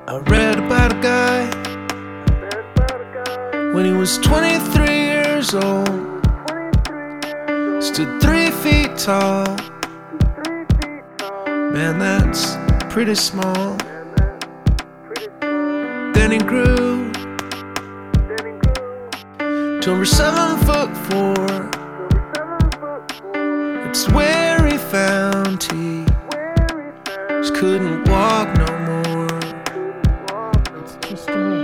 I read about a guy when he was 23 years old, stood 3 feet tall. Man, that's pretty small. Then he grew to over 7'4". It's where he found he just couldn't walk no more. It's a true story.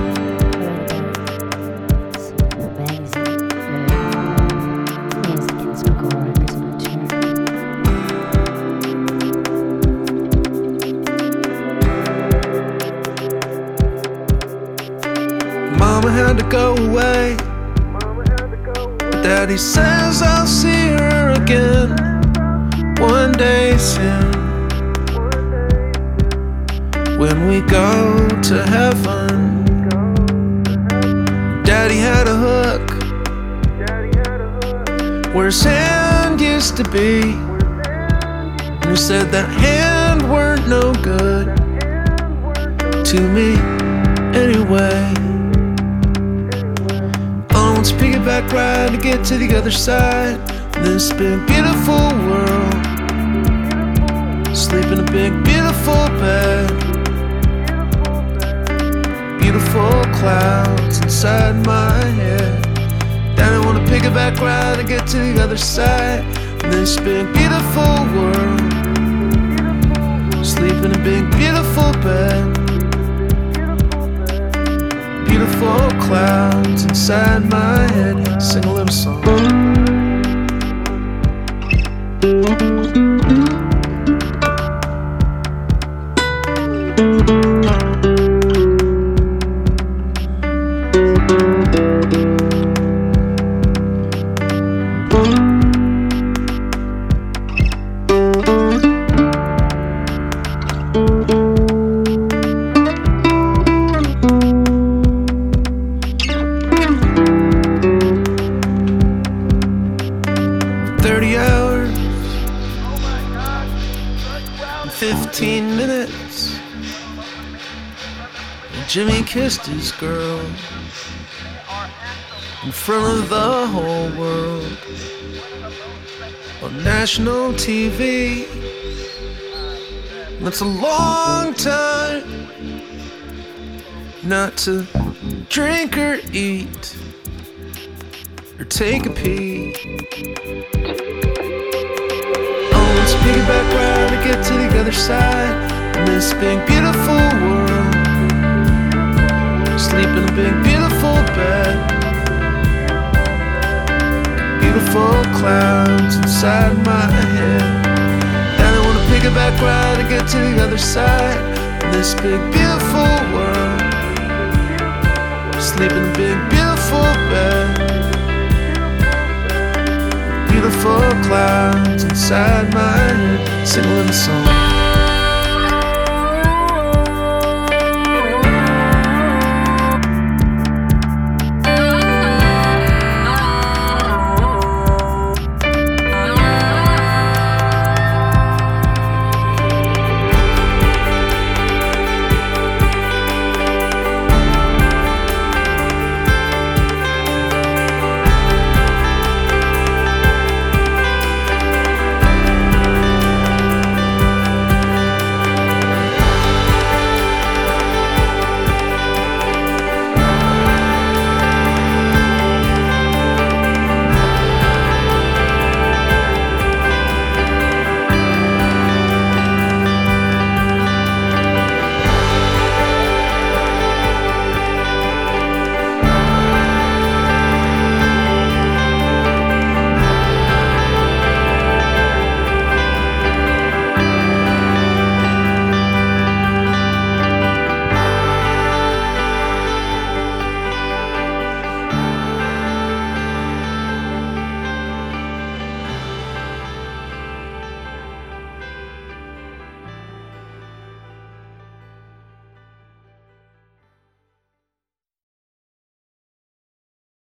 Mama had to go away, but Daddy says I'll see her again one day soon, when we go to heaven. Daddy had a hook where his hand used to be, and he said that hand weren't no good to me anyway. On its piggyback ride to get to the other side of this big beautiful world, sleep in a big beautiful bed, beautiful clouds inside my head. Then I want a piggyback ride to get to the other side of this big beautiful world, sleep in a big beautiful bed, beautiful clouds inside my head. Sing a little song. 30 hours and 15 minutes, and Jimmy kissed his girl in front of the whole world on national TV. That's a long time not to drink or eat or take a pee. On this piggyback ride to get to the other side in this big beautiful world, sleep in a big beautiful bed, beautiful clouds inside my head. Then I want a piggyback ride to get to the other side in this big beautiful world, sleep in a big beautiful bed, beautiful clouds inside my head. Sing a little song.